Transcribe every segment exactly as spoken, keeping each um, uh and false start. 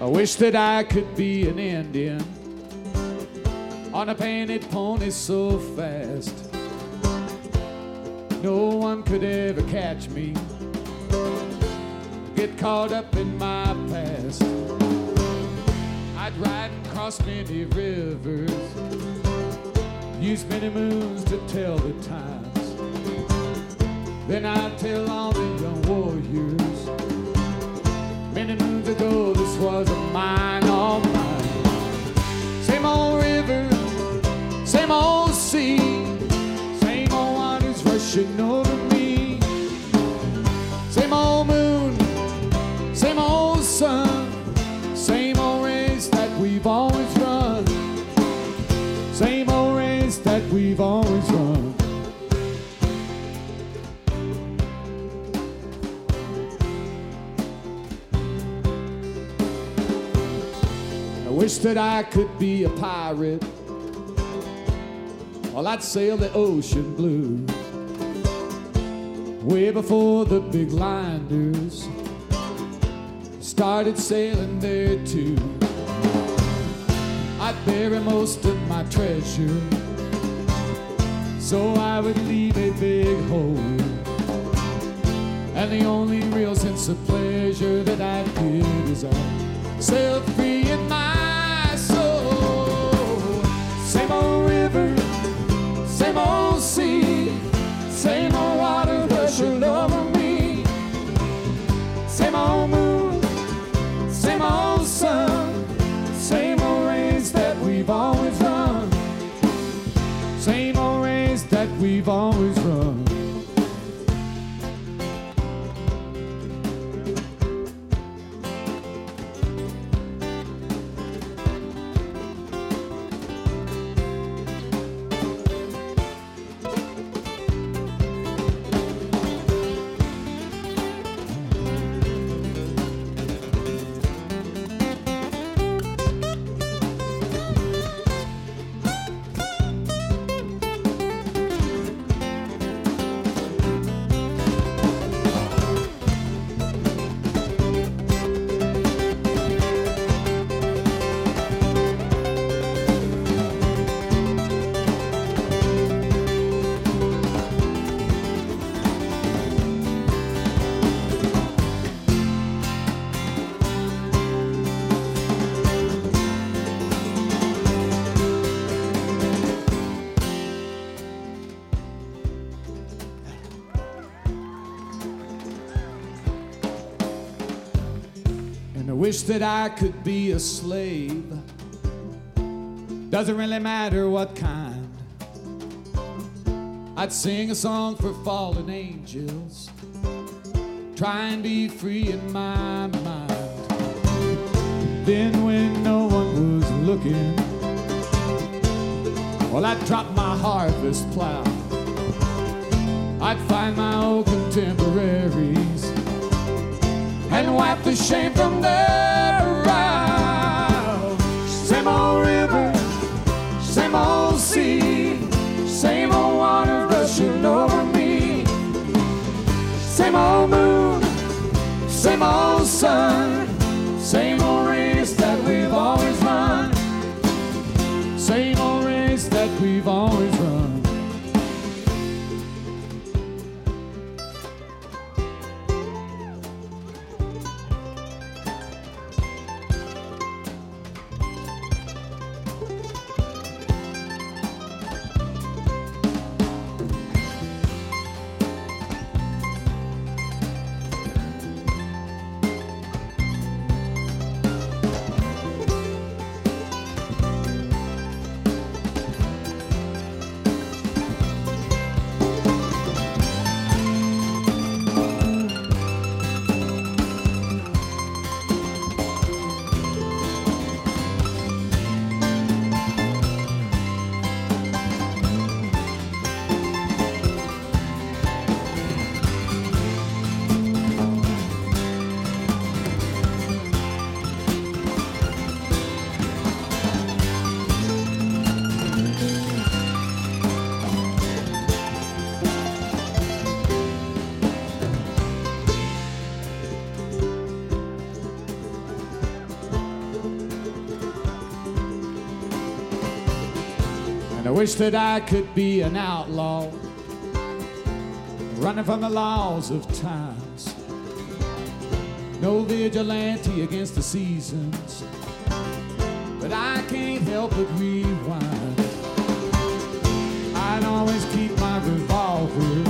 I wish that I could be an Indian on a painted pony so fast no one could ever catch me, get caught up in my past. I'd ride and cross many rivers, use many moons to tell the times. Then I'd tell all the young warriors, many moons ago this was a mine, all mine. Same old river, same old sea, same old waters rushing over me. Same old moon, same old sun, same old race that we've always run. Same old race that we've always run. I wish that I could be a pirate. Well, I'd sail the ocean blue way before the big liners started sailing there too. I'd bury most of my treasure so I would leave a big hole, and the only real sense of pleasure that I get is I sail free in my soul. Same old river, same old sea, same old water rushing over me. Same old moon, same old sun, same old race that we've always run. Same old race that we've always run. I wish that I could be a slave. Doesn't really matter what kind. I'd sing a song for fallen angels, try and be free in my mind. Then when no one was looking, well, I'd drop my harvest plow. I'd find my old contemporaries and wipe the shame from their brow. Same old river, same old sea, same old water rushing over me. Same old moon, same old sun, same old race that we've always run. Same old race that we've always run. wish that I could be an outlaw, running from the laws of times. No vigilante against the seasons, but I can't help but rewind. I'd always keep my revolver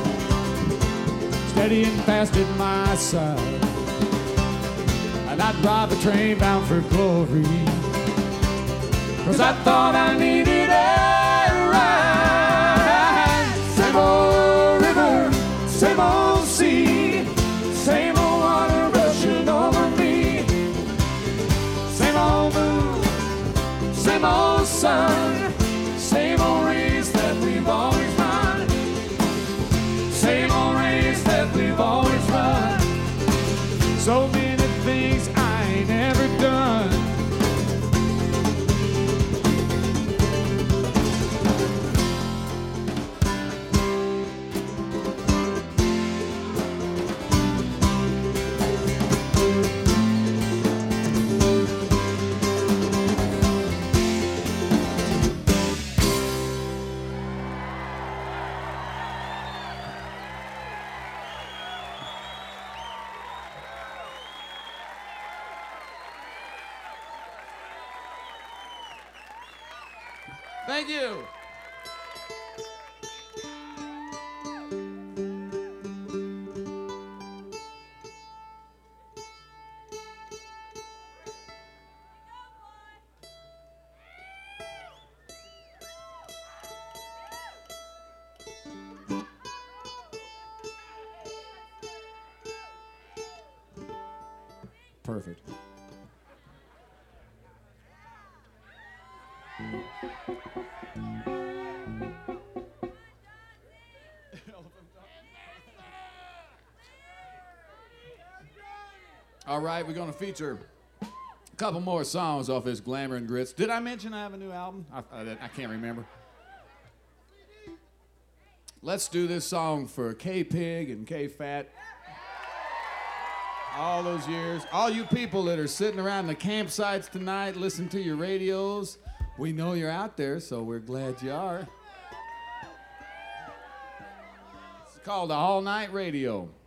steady and fast at my side, and I'd rob a train bound for glory, 'cause I thought I needed a ride. Same old river, same old sea, same old water rushing over me, same old moon, same old sun, same old race that we've always run, same old race that we've always run. So many things I ain't never done. Thank you. Perfect. All right, we're going to feature a couple more songs off this Glamour and Grits. Did I mention I have a new album? I, I, I can't remember. Let's do this song for K-Pig and K-Fat. All those years. All you people that are sitting around the campsites tonight, listening to your radios. We know you're out there, so we're glad you are. It's called the All Night Radio.